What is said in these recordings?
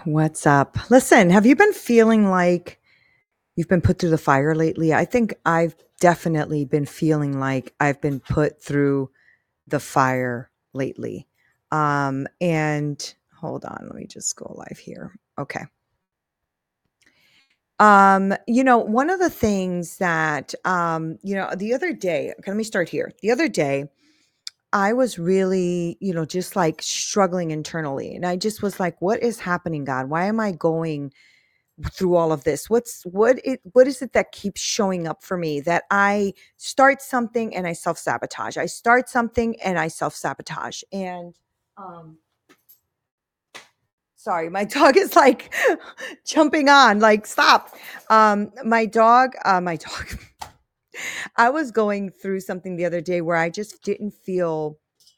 What's up? Listen, have you been feeling like you've been put through the fire lately? I think I've definitely been feeling like I've been put through the fire lately. And hold on, let me just go live here. Okay. One of the things that the other day, okay, let me start here. The other day, I was really, just like struggling internally. And I just was like, what is happening, God? Why am I going through all of this? What is it that keeps showing up for me, that I start something and I self-sabotage? I start something and I self-sabotage. And um sorry, my dog is like jumping on, like stop. My dog I was going through something the other day where I just didn't feel,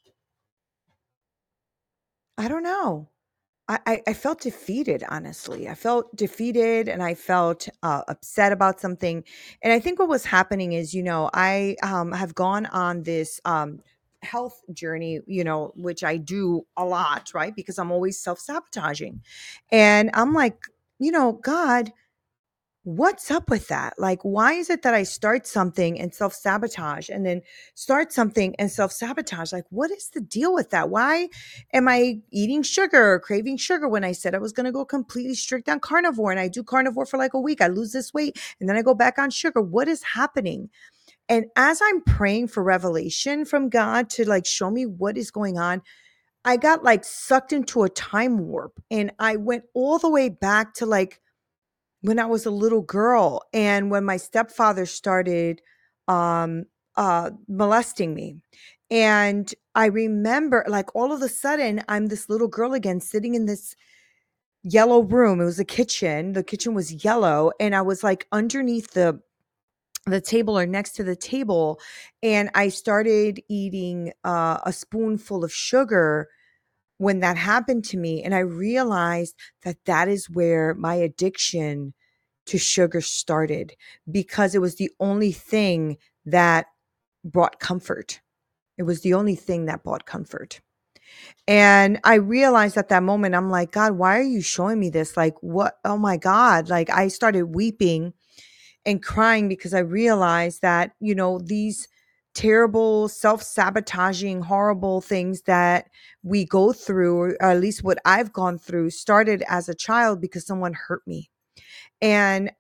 I don't know. I felt defeated, honestly. I felt defeated and I felt upset about something. And I think what was happening is, I have gone on this health journey, which I do a lot, right? Because I'm always self sabotaging. And I'm like, God, what's up with that? Like, why is it that I start something and self sabotage and then start something and self sabotage? Like, what is the deal with that? Why am I eating sugar or craving sugar when I said I was going to go completely strict on carnivore, and I do carnivore for like a week? I lose this weight and then I go back on sugar. What is happening? And as I'm praying for revelation from God to like show me what is going on, I got like sucked into a time warp and I went all the way back to like when I was a little girl and when my stepfather started um molesting me. And I remember like all of a sudden I'm this little girl again sitting in this yellow room. It was a kitchen. The kitchen was yellow and I was like underneath the table or next to the table, and I started eating a spoonful of sugar when that happened to me, and I realized that that is where my addiction to sugar started, because it was the only thing that brought comfort. It was the only thing that brought comfort. And I realized at that moment, I'm like, God, why are you showing me this? Like, what? Oh my God. Like, I started weeping and crying because I realized that, these terrible, self sabotaging, horrible things that we go through, or at least what I've gone through, started as a child because someone hurt me. And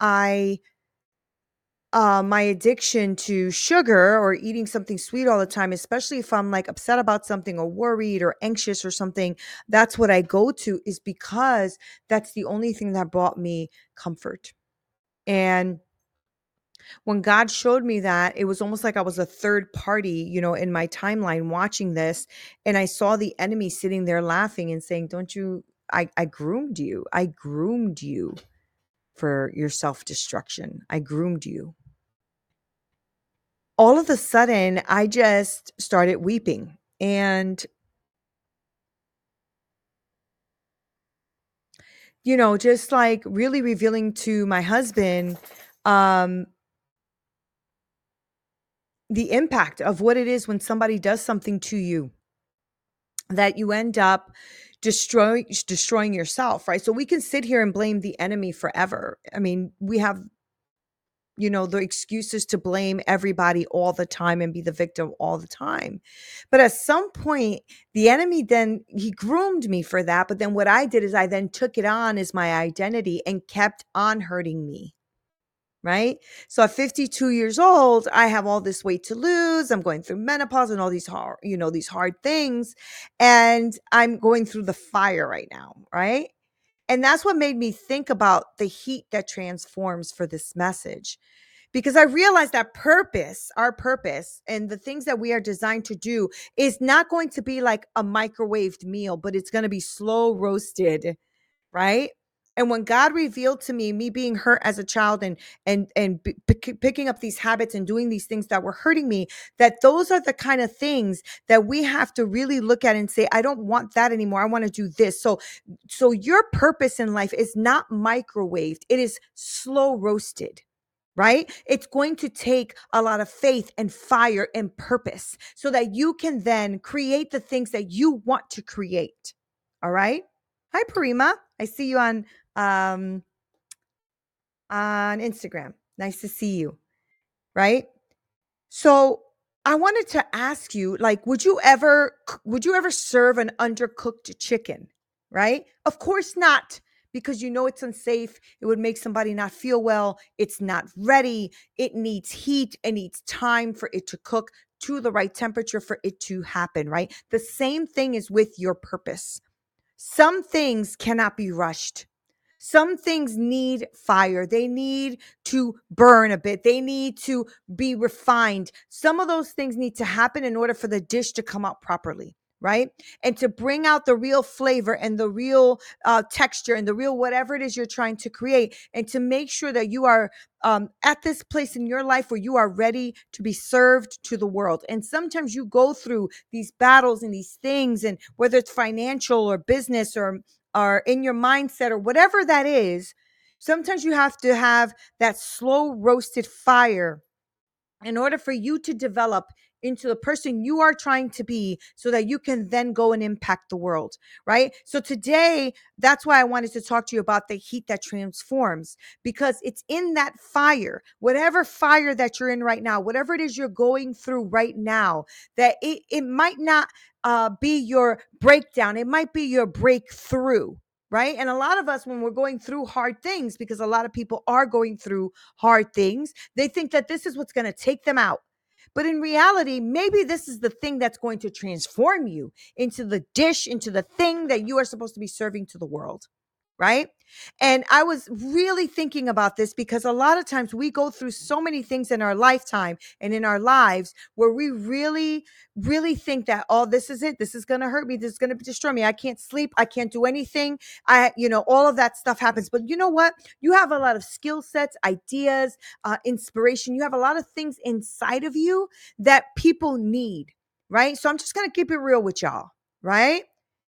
my addiction to sugar or eating something sweet all the time, especially if I'm like upset about something or worried or anxious or something, that's what I go to, is because that's the only thing that brought me comfort. And when God showed me that, it was almost like I was a third party, in my timeline watching this. And I saw the enemy sitting there laughing and saying, don't you, I groomed you. I groomed you for your self destruction. I groomed you. All of a sudden, I just started weeping and, just like really revealing to my husband um, the impact of what it is when somebody does something to you, that you end up destroying yourself, right? So we can sit here and blame the enemy forever. I mean, we have, the excuses to blame everybody all the time and be the victim all the time. But at some point, the enemy, then he groomed me for that. But then what I did is I then took it on as my identity and kept on hurting me. Right. So at 52 years old, I have all this weight to lose. I'm going through menopause and all these hard things. And I'm going through the fire right now. Right. And that's what made me think about the heat that transforms for this message, because I realized that our purpose and the things that we are designed to do is not going to be like a microwaved meal, but it's going to be slow roasted, right? And when God revealed to me being hurt as a child and picking up these habits and doing these things that were hurting me, that those are the kind of things that we have to really look at and say, I don't want that anymore. I want to do this. So your purpose in life is not microwaved. It is slow roasted. Right? It's going to take a lot of faith and fire and purpose so that you can then create the things that you want to create. All right. Hi, Parima. I see you um, on Instagram. Nice to see you. Right. So I wanted to ask you, like, would you ever serve an undercooked chicken? Right? Of course not, because you know it's unsafe. It would make somebody not feel well. It's not ready. It needs heat. It needs time for it to cook to the right temperature for it to happen. Right? The same thing is with your purpose. Some things cannot be rushed. Some things need fire. They need to burn a bit. They need to be refined. Some of those things need to happen in order for the dish to come out properly, right? And to bring out the real flavor and the real texture and the real whatever it is you're trying to create, and to make sure that you are at this place in your life where you are ready to be served to the world. And sometimes you go through these battles and these things, and whether it's financial or business or in your mindset or whatever that is, sometimes you have to have that slow roasted fire in order for you to develop into the person you are trying to be, so that you can then go and impact the world, right? So today, that's why I wanted to talk to you about the heat that transforms, because it's in that fire, whatever fire that you're in right now, whatever it is you're going through right now, that it might not be your breakdown, it might be your breakthrough. Right. And a lot of us, when we're going through hard things, because a lot of people are going through hard things, they think that this is what's going to take them out. But in reality, maybe this is the thing that's going to transform you into the dish, into the thing that you are supposed to be serving to the world. Right. And I was really thinking about this, because a lot of times we go through so many things in our lifetime and in our lives where we really, really think that, oh, this is it. This is going to hurt me. This is going to destroy me. I can't sleep. I can't do anything. All of that stuff happens. But you know what? You have a lot of skill sets, ideas, inspiration. You have a lot of things inside of you that people need. Right. So I'm just going to keep it real with y'all. Right.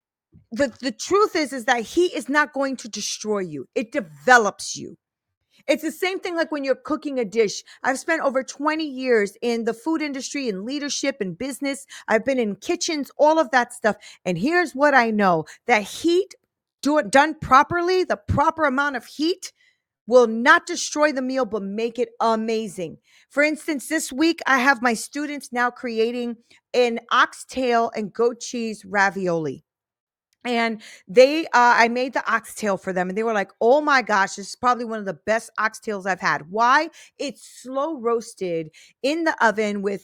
The truth is that heat is not going to destroy you. It develops you. It's the same thing like when you're cooking a dish. I've spent over 20 years in the food industry, in leadership and business. I've been in kitchens, all of that stuff. And here's what I know: that heat, done properly, the proper amount of heat will not destroy the meal, but make it amazing. For instance, this week I have my students now creating an oxtail and goat cheese ravioli. And I made the oxtail for them, and they were like, oh my gosh, this is probably one of the best oxtails I've had. Why? It's slow roasted in the oven with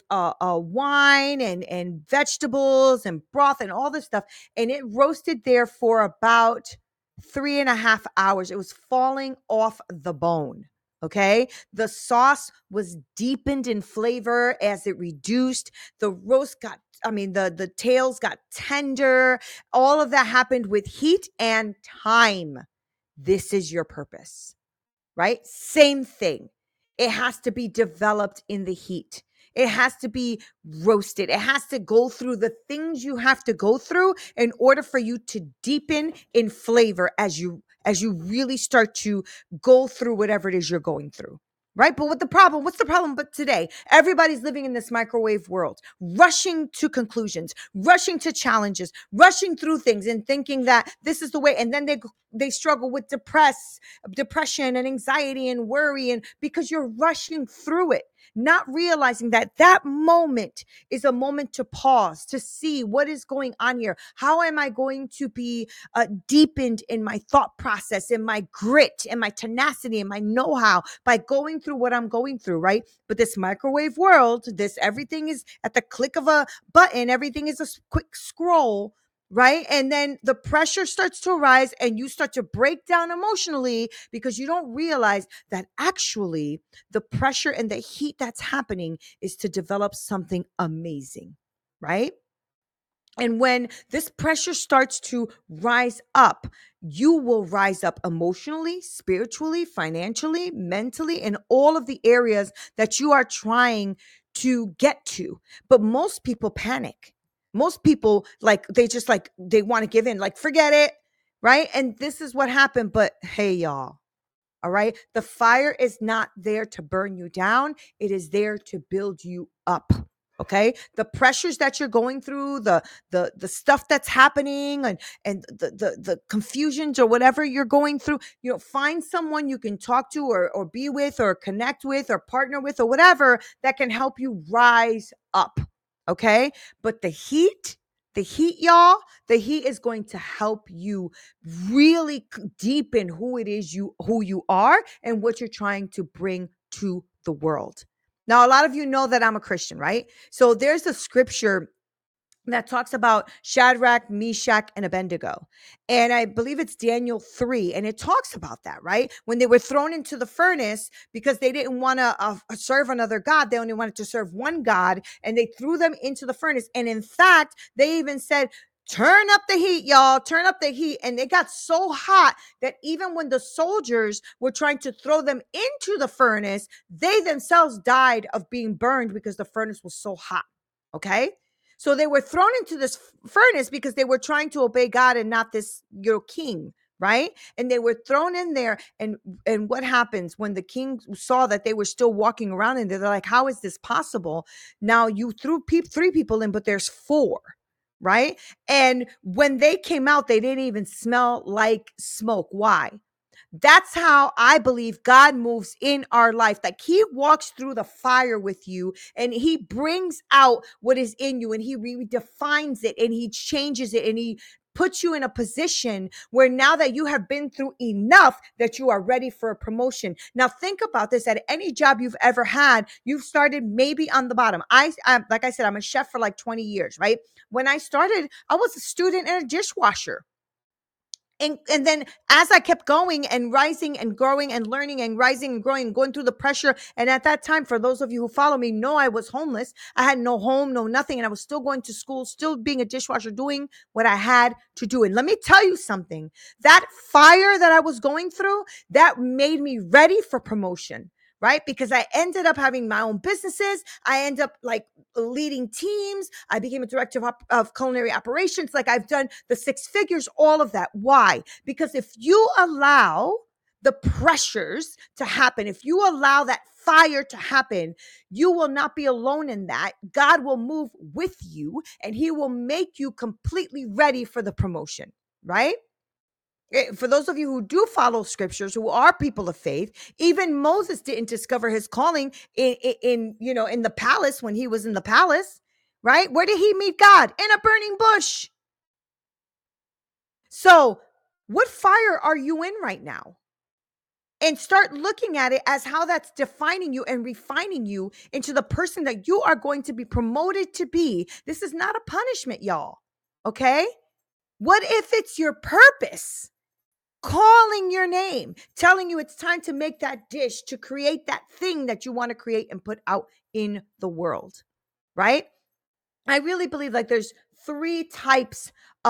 wine and vegetables and broth and all this stuff. And it roasted there for about 3.5 hours. It was falling off the bone. Okay. The sauce was deepened in flavor as it reduced. The roast got, the tails got tender. All of that happened with heat and time. This is your purpose, right? Same thing. It has to be developed in the heat. It has to be roasted. It has to go through the things you have to go through in order for you to deepen in flavor as you really start to go through whatever it is you're going through. Right. But what's the problem? But today, everybody's living in this microwave world, rushing to conclusions, rushing to challenges, rushing through things and thinking that this is the way. And then they struggle with depression and anxiety and worry, and because you're rushing through it, not realizing that that moment is a moment to pause, to see what is going on here. How am I going to be deepened in my thought process, in my grit, and my tenacity, and my know-how by going through what I'm going through, right? But this microwave world, this everything is at the click of a button, everything is a quick scroll, right? And then the pressure starts to rise and you start to break down emotionally, because you don't realize that actually the pressure and the heat that's happening is to develop something amazing, right? And when this pressure starts to rise up, you will rise up emotionally, spiritually, financially, mentally, in all of the areas that you are trying to get to. But most people panic. Most people, they want to give in, like, forget it. Right. And this is what happened. But hey, y'all. All right. The fire is not there to burn you down, it is there to build you up. Okay, the pressures that you're going through, the stuff that's happening, and the confusions or whatever you're going through, find someone you can talk to, or be with, or connect with, or partner with, or whatever, that can help you rise up. Okay, but the heat, y'all, the heat is going to help you really deepen who you are and what you're trying to bring to the world. Now, a lot of you know that I'm a Christian, right? So there's a scripture that talks about Shadrach, Meshach, and Abednego. And I believe it's Daniel 3. And it talks about that, right? When they were thrown into the furnace because they didn't want to serve another God, they only wanted to serve one God. And they threw them into the furnace. And in fact, they even said, turn up the heat, y'all, turn up the heat. And it got so hot that even when the soldiers were trying to throw them into the furnace, they themselves died of being burned because the furnace was so hot. Okay. So they were thrown into this furnace because they were trying to obey God and not this king, right? And they were thrown in there. And what happens when the king saw that they were still walking around in there? They're like, how is this possible? Now you threw three people in, but there's four, right? And when they came out, they didn't even smell like smoke. Why? That's how I believe God moves in our life. Like he walks through the fire with you and he brings out what is in you and he redefines it and he changes it and he puts you in a position where now that you have been through enough that you are ready for a promotion. Now think about this. At any job you've ever had, you've started maybe on the bottom. I like I said, I'm a chef for like 20 years, right? When I started, I was a student and a dishwasher. And then as I kept going and rising and growing and learning and rising and growing and going through the pressure. And at that time, for those of you who follow me, know I was homeless. I had no home, no nothing. And I was still going to school, still being a dishwasher, doing what I had to do. And let me tell you something, that fire that I was going through, that made me ready for promotion. Right? Because I ended up having my own businesses. I end up like leading teams. I became a director of culinary operations. Like I've done the six figures, all of that. Why? Because if you allow the pressures to happen, if you allow that fire to happen, you will not be alone in that. God will move with you and he will make you completely ready for the promotion, right? For those of you who do follow scriptures, who are people of faith, even Moses didn't discover his calling in the palace when he was in the palace, right? Where did he meet God? In a burning bush. So, what fire are you in right now? And start looking at it as how that's defining you and refining you into the person that you are going to be promoted to be. This is not a punishment, y'all. Okay? What if it's your purpose? Calling your name, telling you it's time to make that dish, to create that thing that you want to create and put out in the world, right? I really believe like there's three types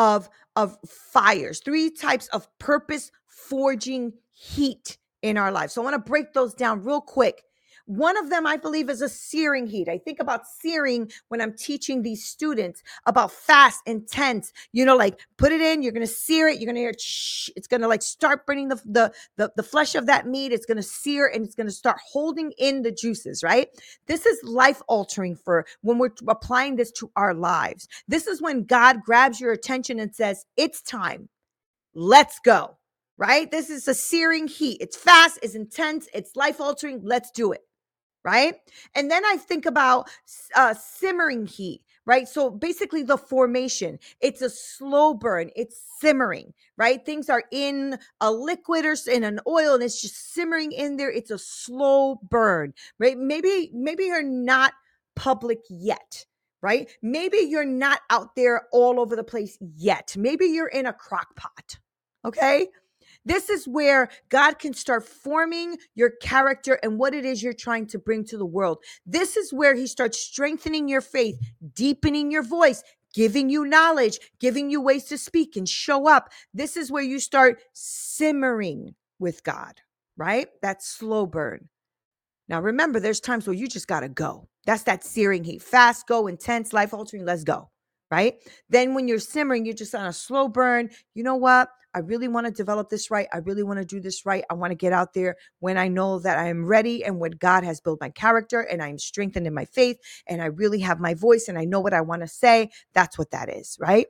of fires, three types of purpose forging heat in our lives. So I want to break those down real quick. One of them I believe is a searing heat. I think about searing when I'm teaching these students about fast, intense, like put it in, you're going to sear it, you're going to hear it's going to like start burning the flesh of that meat. It's going to sear and it's going to start holding in the juices, right? This is life altering for when we're applying this to our lives. This is when God grabs your attention and says, it's time. Let's go, right? This is a searing heat. It's fast, it's intense, it's life altering. Let's do it, right? And then I think about simmering heat, right? So basically the formation, it's a slow burn, it's simmering, right? Things are in a liquid or in an oil and it's just simmering in there. It's a slow burn, right? Maybe you're not public yet, right? Maybe you're not out there all over the place yet. Maybe you're in a crock pot, okay? This is where God can start forming your character and what it is you're trying to bring to the world. This is where he starts strengthening your faith, deepening your voice, giving you knowledge, giving you ways to speak and show up. This is where you start simmering with God, right? That slow burn. Now, remember, there's times where you just got to go. That's that searing heat. Fast, go, intense, life altering, let's go, right? Then when you're simmering, you're just on a slow burn. You know what? I really want to develop this right. I really want to do this right. I want to get out there when I know that I am ready and when God has built my character and I'm strengthened in my faith and I really have my voice and I know what I want to say. That's what that is, right?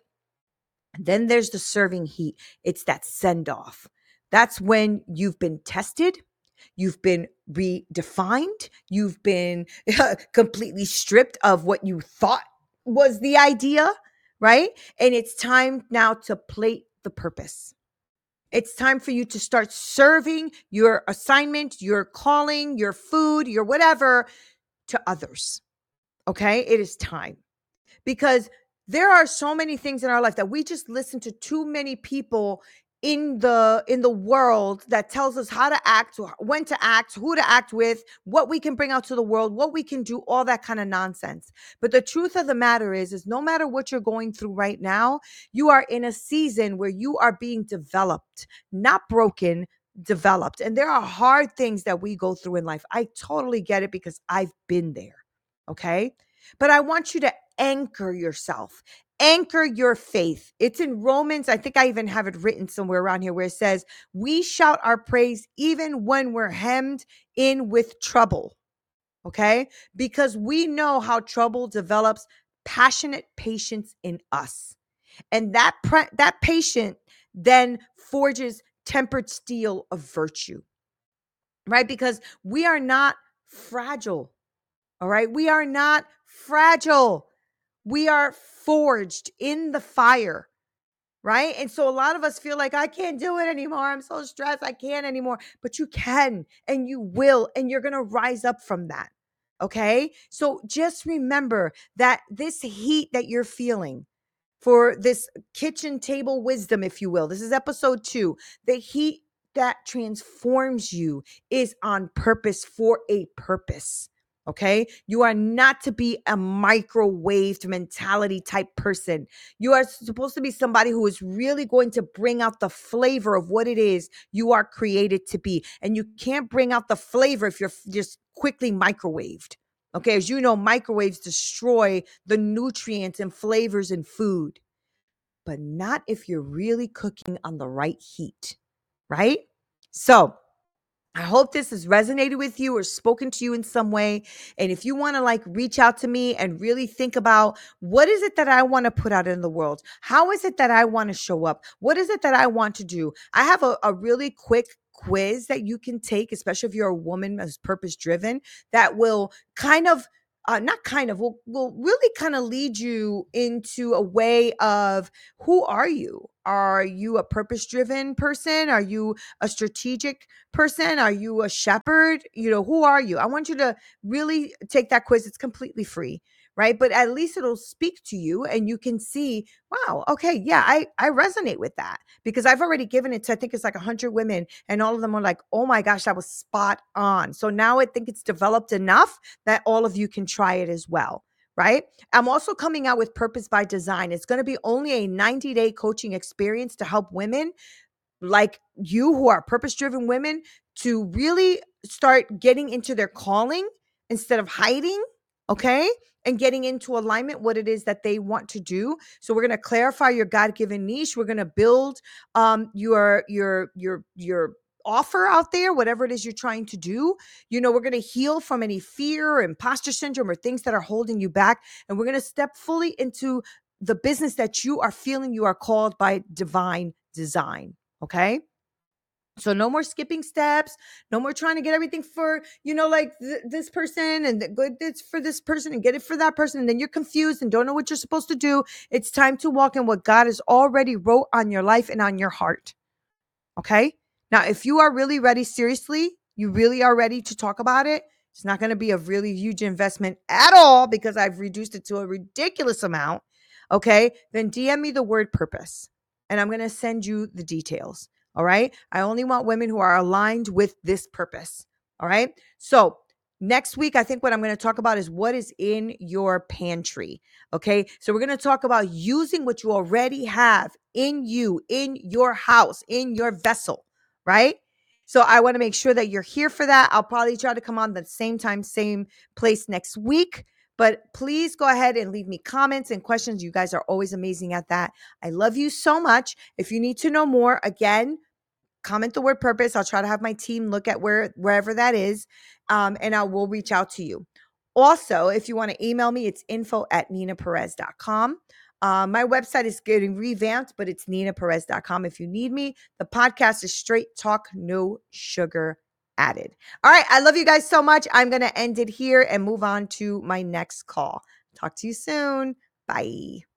Then there's the serving heat. It's that send off. That's when you've been tested. You've been redefined. You've been completely stripped of what you thought was the idea, right? And it's time now to plate the purpose. It's time for you to start serving your assignment, your calling, your food, your whatever to others. Okay? It is time because there are so many things in our life that we just listen to too many people in the world that tells us how to act, when to act, who to act with, what we can bring out to the world, what we can do, all that kind of nonsense. But the truth of the matter is no matter what you're going through right now, you are in a season where you are being developed, not broken, developed. And there are hard things that we go through in life. I totally get it because I've been there. Okay? But I want you to anchor yourself, anchor your faith. It's in Romans. I think I even have it written somewhere around here where it says, we shout our praise even when we're hemmed in with trouble. Okay. Because we know how trouble develops passionate patience in us. And that patient then forges tempered steel of virtue, right? Because we are not fragile. All right. We are not fragile. We are forged in the fire, right? And so a lot of us feel like I can't do it anymore. I'm so stressed. I can't anymore. But you can and you will, and you're going to rise up from that. Okay. So just remember that this heat that you're feeling for this kitchen table wisdom, if you will, this is episode 2. The heat that transforms you is on purpose for a purpose. Okay. You are not to be a microwaved mentality type person. You are supposed to be somebody who is really going to bring out the flavor of what it is you are created to be. And you can't bring out the flavor if you're just quickly microwaved. Okay. As you know, microwaves destroy the nutrients and flavors in food, but not if you're really cooking on the right heat. Right. So, I hope this has resonated with you or spoken to you in some way. And if you want to like reach out to me and really think about what is it that I want to put out in the world? How is it that I want to show up? What is it that I want to do? I have a really quick quiz that you can take, especially if you're a woman who's purpose driven, that will kind of not kind of will really kind of lead you into a way of who are you? Are you a purpose driven person? Are you a strategic person? Are you a shepherd? Who are you? I want you to really take that quiz. It's completely free, right? But at least it'll speak to you and you can see, wow, okay, yeah, I resonate with that because I've already given it to, I think it's like 100 women and all of them are like, oh my gosh, that was spot on. So now I think it's developed enough that all of you can try it as well. Right. I'm also coming out with Purpose by Design. It's going to be only a 90-day coaching experience to help women like you who are purpose driven women to really start getting into their calling instead of hiding. Okay. And getting into alignment, what it is that they want to do. So we're going to clarify your God-given niche. We're going to build your offer out there, whatever it is you're trying to do. We're going to heal from any fear or imposter syndrome or things that are holding you back. And we're going to step fully into the business that you are feeling you are called by divine design. Okay. So no more skipping steps, no more trying to get everything for, this person and it's for this person and get it for that person. And then you're confused and don't know what you're supposed to do. It's time to walk in what God has already wrote on your life and on your heart. Okay. Now, if you are really ready, seriously, you really are ready to talk about it. It's not going to be a really huge investment at all because I've reduced it to a ridiculous amount. Okay. Then DM me the word purpose and I'm going to send you the details. All right. I only want women who are aligned with this purpose. All right. So next week, I think what I'm going to talk about is what is in your pantry. Okay. So we're going to talk about using what you already have in you, in your house, in your vessel. Right. So I want to make sure that you're here for that. I'll probably try to come on the same time, same place next week. But please go ahead and leave me comments and questions. You guys are always amazing at that. I love you so much. If you need to know more, again, comment the word purpose. I'll try to have my team look at wherever that is, and I will reach out to you. Also, if you want to email me, it's info@ninaperez.com. My website is getting revamped, but it's ninaperez.com if you need me. The podcast is straight talk, no sugar added. All right. I love you guys so much. I'm going to end it here and move on to my next call. Talk to you soon. Bye.